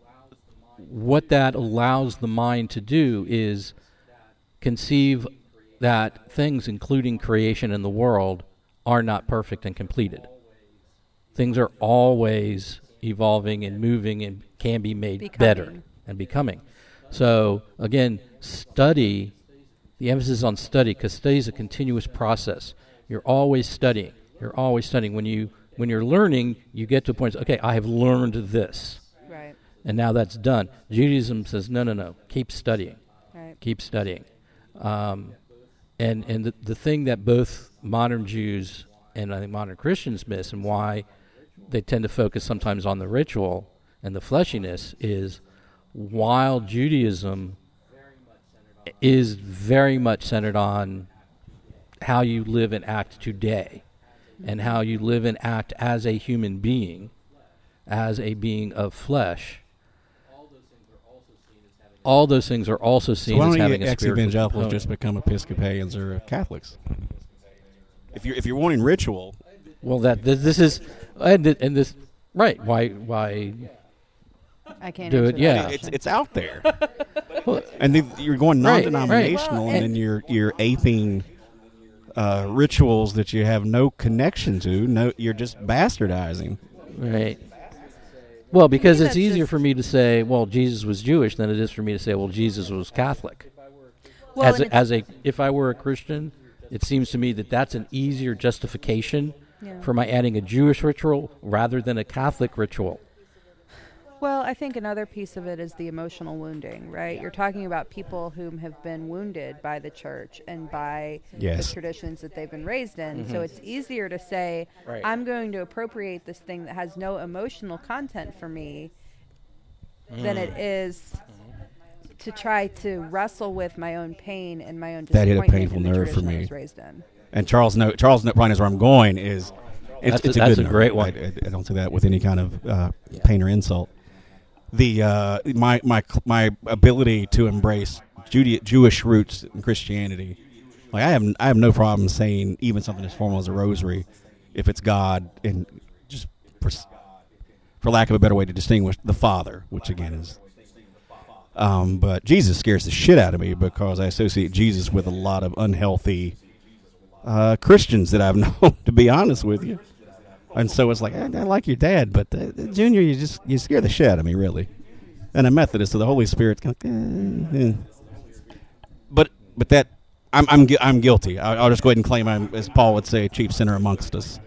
what that allows the mind to do is conceive that things, including creation and the world, are not perfect and completed. Things are always evolving and moving and can be made better and becoming. So, again, study, the emphasis on study, because study is a continuous process. You're always studying. You're always studying. When you're learning, you get to a point, okay, I have learned this. Right. And now that's done. Judaism says, no, keep studying. Right. Keep studying. And the thing that both modern Jews and I think modern Christians miss, and why they tend to focus sometimes on the ritual and the fleshiness, is while Judaism is very much centered on how you live and act today, and how you live and act as a human being, as a being of flesh. All those things are also seen as having a spiritual ex-evangelicals component. just become Episcopalians or Catholics? If you're wanting ritual, Well, this is and this right. Why I can't do answer it, that yeah. question. it's out there, Well, and then you're going Right, non-denominational, right. and then you're aping rituals that you have no connection to. No, you're just bastardizing. right. Well, because Maybe it's that's easier just- for me to say, well, Jesus was Jewish, than it is for me to say, well, Jesus was Catholic. Well, and If I were a Christian, it seems to me that that's an easier justification Yeah. for my adding a Jewish ritual rather than a Catholic ritual. Well, I think another piece of it is the emotional wounding, right? You're talking about people whom have been wounded by the church and by Yes. the traditions that they've been raised in. So it's easier to say, Right. I'm going to appropriate this thing that has no emotional content for me than it is to try to wrestle with my own pain and my own That hit a disappointment painful in the nerve for tradition I me. was raised in. And Charles probably knows where I'm going. It's That's a a good nerve. great one. I don't say that with any kind of pain or insult. The my ability to embrace Jewish roots in Christianity, like I have no problem saying even something as formal as a rosary, if it's God, and just for lack of a better way to distinguish the Father, which again is. But Jesus scares the shit out of me because I associate Jesus with a lot of unhealthy Christians that I've known, to be honest with you. And so it's like, I like your dad, but Junior, you scare the shit out of me, really. And a Methodist, so the Holy Spirit's kind of, But that I'm guilty. I'll just go ahead and claim I'm, as Paul would say, chief sinner amongst us.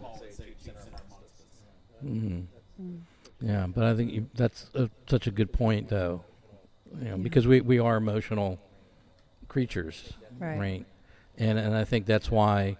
Yeah, but I think that's such a good point, though, because we are emotional creatures, Right. And I think that's why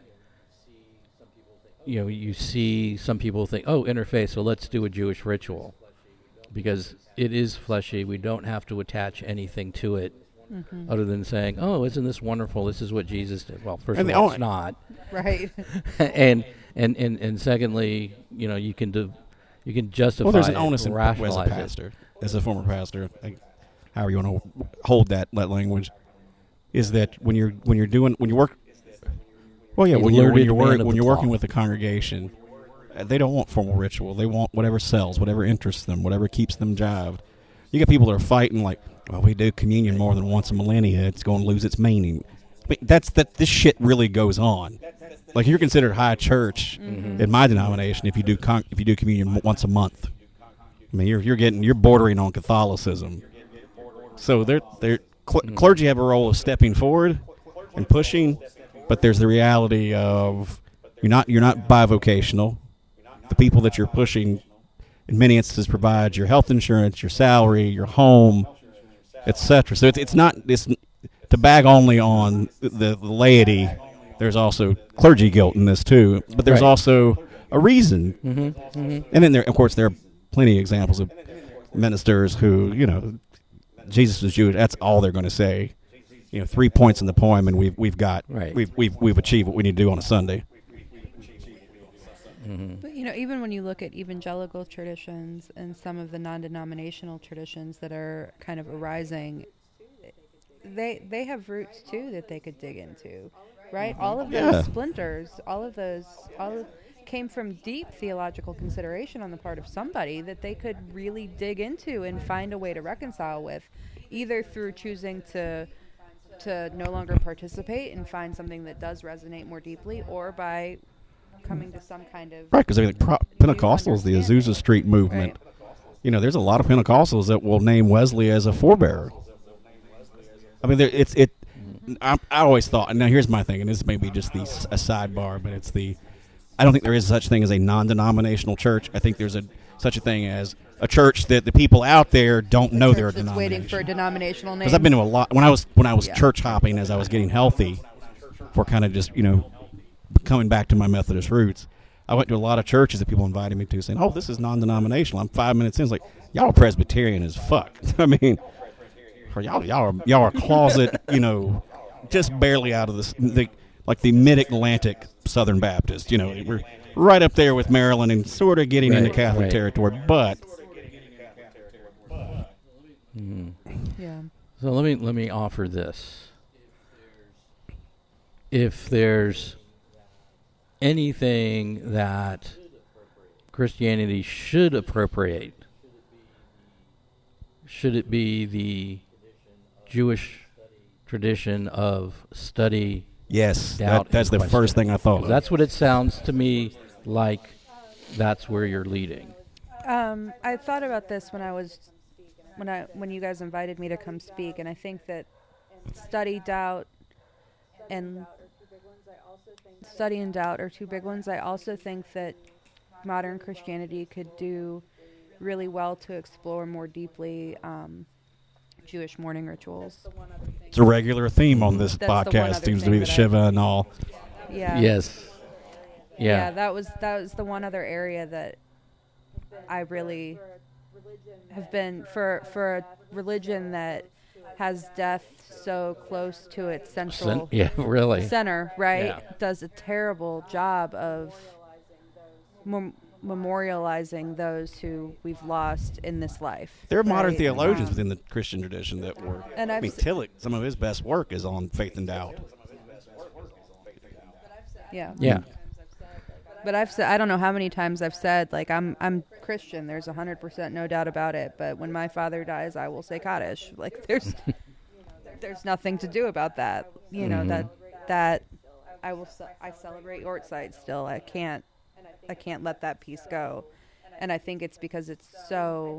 you see some people think, oh, interfaith, so let's do a Jewish ritual, because it is fleshy. We don't have to attach anything to it, other than saying, oh, isn't this wonderful? This is what Jesus did. Well, first And of the all, only- it's not. Right. and secondly, you can justify Well, there's an it, onus in as a rationalize it. pastor, as a former pastor, however you want to hold that language, is that when you work. Well, yeah, A when you're learned man of the working cloth. with a congregation, they don't want formal ritual. They want whatever sells, whatever interests them, whatever keeps them jived. You got people that are fighting like, well, we do communion more than once a millennia. It's going to lose its meaning. But this shit really goes on. Like, you're considered high church in my denomination if you do communion once a month. I mean, you're bordering on Catholicism. So clergy have a role of stepping forward and pushing, but there's the reality of you're not bivocational. The people that you're pushing, in many instances, provide your health insurance, your salary, your home, etc. So it's not this to bag only on the laity. There's also clergy guilt in this too, but there's Right. also a reason. And then of course, there are plenty of examples of ministers who, Jesus was Jewish. That's all they're going to say. 3 points in the poem, and we've got Right. we've achieved what we need to do on a Sunday. But even when you look at evangelical traditions and some of the non-denominational traditions that are kind of arising, they have roots too that they could dig into, right? All of Yeah. those splinters, all came from deep theological consideration on the part of somebody that they could really dig into and find a way to reconcile with, either through choosing to no longer participate and find something that does resonate more deeply, or by coming to some kind of Right, because Pentecostals, the Azusa Street movement, there's a lot of Pentecostals that will name Wesley as a forebearer. I mean, I always thought, and now here's my thing, and this may be just a sidebar, but I don't think there is such thing as a non-denominational church. I think there's such a thing as a church that the people out there don't know they're a church that's waiting for a denomination. denominational name. Because I've been to a lot when I was Yeah. church hopping as I was getting healthy, for kind of just coming back to my Methodist roots, I went to a lot of churches that people invited me to, saying, "Oh, this is non-denominational." I'm 5 minutes in, it's like, y'all are Presbyterian as fuck. I mean, for y'all are closet, just barely out of the mid-Atlantic Southern Baptist. We're right up there with Maryland and sort of getting into Catholic territory, but. Yeah. So let me offer this. If there's anything that Christianity should appropriate, should it be the Jewish tradition of study? Yes, doubt, that's the first thing I thought of. That's what it sounds to me like. That's where you're leading. I thought about this when you guys invited me to come speak, and I think that study, doubt are two big ones. I also think that modern Christianity could do really well to explore more deeply Jewish mourning rituals. It's a regular theme on this That's the one podcast. other Seems to thing be the that Shiva and all. Yeah. Yes. Yeah, that was the one other area that I really have been for a religion that has death so close to its central really center, right? Yeah. Does a terrible job of memorializing those who we've lost in this life. There are modern right? theologians within the Christian tradition that were. And Tillich, some of his best work is on faith and doubt. Yeah. Yeah. But I've said, I don't know how many times I've said, like, I'm Christian. There's 100% no doubt about it. But when my father dies, I will say Kaddish. Like, there's nothing to do about that. That I celebrate Yortzeit still. I can't let that piece go. And I think it's because it's so.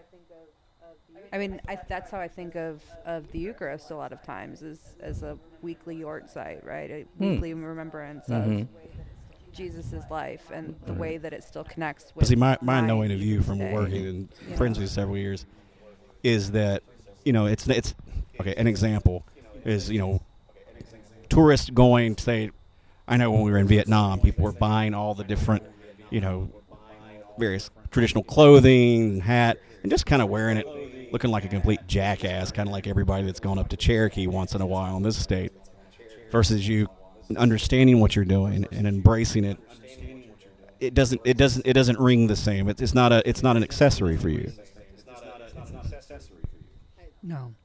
That's how I think of the Eucharist a lot of times, as a weekly Yortzeit, right? A weekly remembrance of Jesus' life and the way that it still connects with. See, my knowing of you from today. working and friends with you several years is that it's okay. An example is tourists going to say, I know when we were in Vietnam, people were buying all the different various traditional clothing and hat and just kind of wearing it, looking like a complete jackass, kind of like everybody that's gone up to Cherokee once in a while in this state, versus you understanding what you're doing and embracing it. It doesn't ring the same. It's not an accessory for you. No.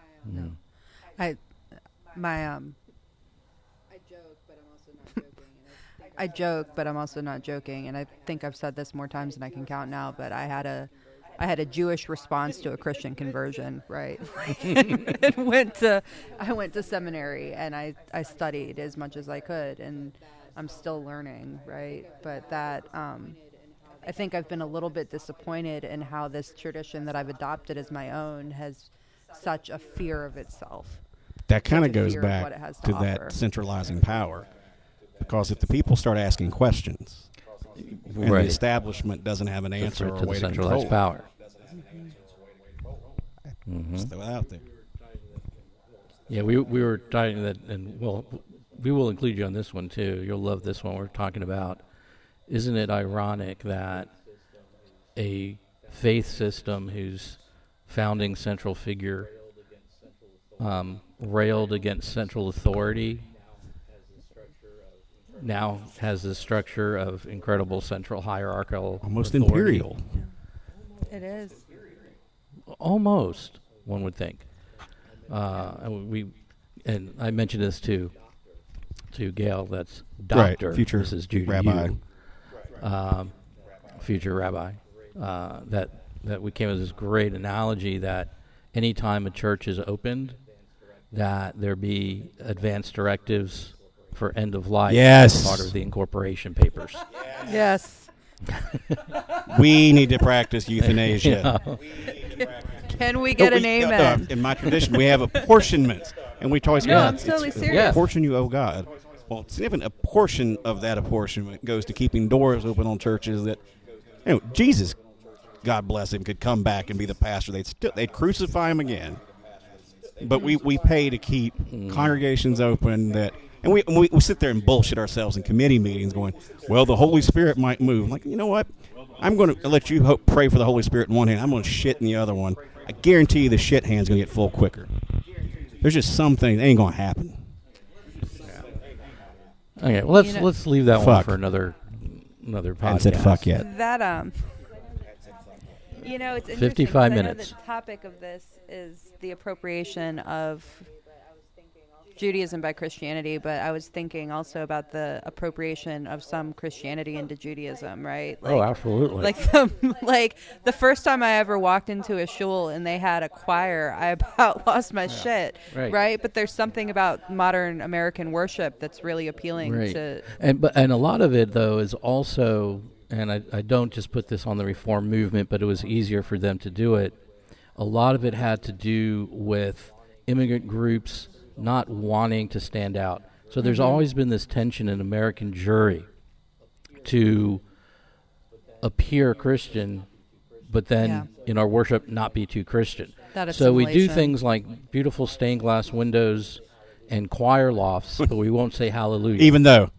I joke, but I'm also not joking, and I think I've said this more times than I can count now. But I had a Jewish response to a Christian conversion, right? I went to seminary, and I studied as much as I could, and I'm still learning, right? But that I think I've been a little bit disappointed in how this tradition that I've adopted as my own has such a fear of itself. That kind of Such a goes fear of back what it has to to that offer. centralizing power. Because if the people start asking questions, and the establishment doesn't have an answer or a to way the to control centralized power. just throw it out there. Yeah, we were talking that, and we will include you on this one too. You'll love this one. We're talking about, isn't it ironic that a faith system whose founding central figure railed against central authority now has the structure of incredible central hierarchical Almost authority. imperial. It is. Almost, one would think. And I mentioned this to Gail. That's Doctor. Right, future Mrs. Judy rabbi. Yu, future rabbi. That we came with this great analogy that any time a church is opened, that there be advance directives for end of life. Yes. As part of the incorporation papers. Yes. We need to practice euthanasia. Can we get an amen? In my tradition, we have apportionments, and we always No, I'm totally serious. Yeah. Apportion you owe God. Well, significant a portion of that apportionment goes to keeping doors open on churches that, Jesus, God bless him, could come back and be the pastor. They'd crucify him again. But we pay to keep congregations open that And we sit there and bullshit ourselves in committee meetings going, well, the Holy Spirit might move. I'm like, you know what? I'm going to let you pray for the Holy Spirit in one hand. I'm going to shit in the other one. I guarantee you the shit hand's going to get full quicker. There's just some things that ain't going to happen. Okay, well, let's leave that one Fuck. for another podcast. I haven't said fuck yet. That you know, it's interesting. 55 'cause I know minutes. the topic of this is the appropriation of Judaism by Christianity, but I was thinking also about the appropriation of some Christianity into Judaism, right? Oh, absolutely. Like the first time I ever walked into a shul and they had a choir, I about lost my shit, right? But there's something about modern American worship that's really appealing to. And a lot of it though is also, and I don't just put this on the Reform movement, but it was easier for them to do it. A lot of it had to do with immigrant groups not wanting to stand out. So there's always been this tension in American jury to appear Christian, but then in our worship not be too Christian. So we do things like beautiful stained glass windows and choir lofts, but we won't say hallelujah. Even though.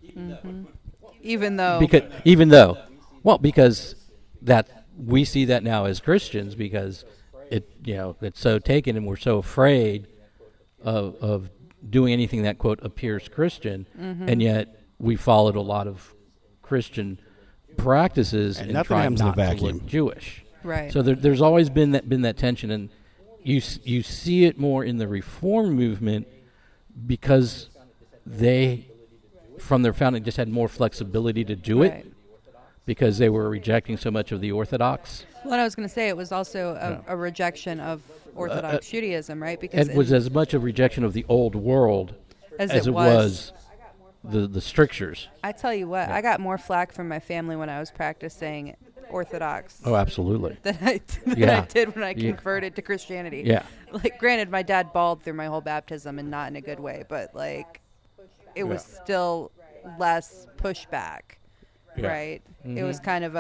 Because that we see that now as Christians because it's so taken and we're so afraid of doing anything that, quote, appears Christian, and yet we followed a lot of Christian practices and trying not to look Jewish. Right. So there's always been that tension, and you see it more in the Reform movement because they, from their founding, just had more flexibility to do it because they were rejecting so much of the Orthodox. Well, I was going to say it was also a rejection of Orthodox Judaism, right? Because it was as much a rejection of the old world as it was the strictures. I tell you what, I got more flack from my family when I was practicing Orthodox. Oh, absolutely. Than I did when I converted to Christianity. Yeah. Like, granted, my dad bawled through my whole baptism and not in a good way, but like, it was still less pushback, right? Mm-hmm. It was kind of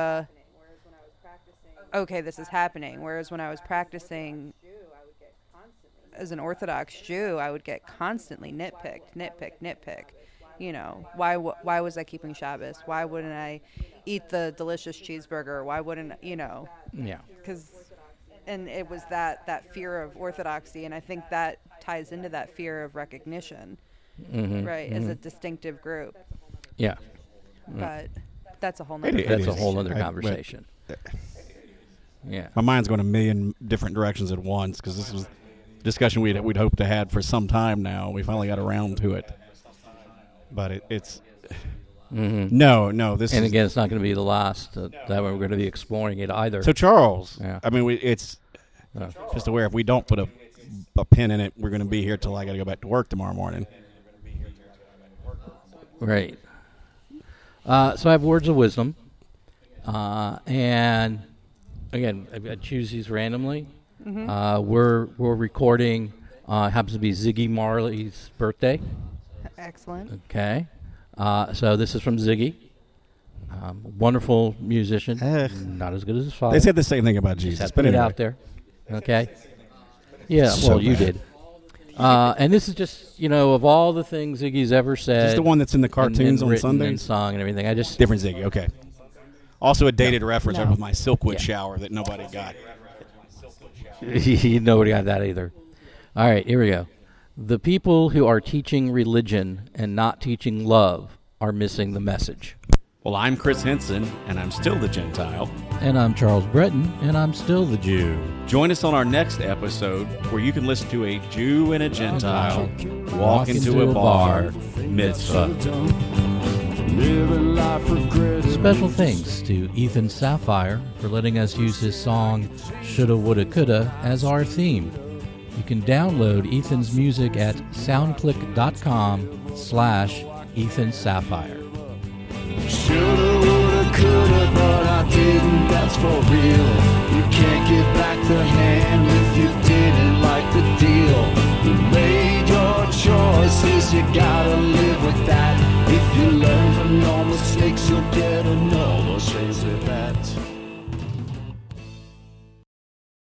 okay, this is happening. Whereas when I was practicing as an Orthodox Jew, I would get constantly nitpicked. You know, why was I keeping Shabbos? Why wouldn't I eat the delicious cheeseburger? Why wouldn't, Yeah. And it was that fear of orthodoxy, and I think that ties into that fear of recognition, right, as a distinctive group. Yeah. But that's a whole nother That's a whole other conversation. Yeah. My mind's going a million different directions at once because this was a discussion we'd hoped to have for some time now. We finally got around to it. But it's... No, this and is... again, it's not going to be the last that we're going to be exploring it either. So, Charles, I mean, it's just aware if we don't put a pin in it, we're going to be here till I got to go back to work tomorrow morning. Right. So I have words of wisdom. And, again, I choose these randomly. We're recording, happens to be Ziggy Marley's birthday. Excellent. Okay. So this is from Ziggy. Wonderful musician. Not as good as his father. They said the same thing about Jesus. Just But put it anyway. out there. Okay. Yeah, So well, you bad. did. And this is just, of all the things Ziggy's ever said. Just the one that's in the cartoons and on written Sundays? and sung and everything. Different Ziggy, okay. Also a dated reference No. with my Silkwood shower that nobody got. Nobody got that either. All right, here we go. The people who are teaching religion and not teaching love are missing the message. Well, I'm Chris Henson, and I'm still the Gentile. And I'm Charles Breton, and I'm still the Jew. Join us on our next episode where you can listen to a Jew and a Gentile walk into a bar mitzvah. Living life regretted. Special thanks to Ethan Sapphire for letting us use his song Shoulda Woulda Coulda as our theme. You can download Ethan's music at soundclick.com/Ethan Sapphire. Shoulda, woulda, coulda, but I didn't, that's for real. You can't get back the hand if you didn't like the deal. You made your choices, you got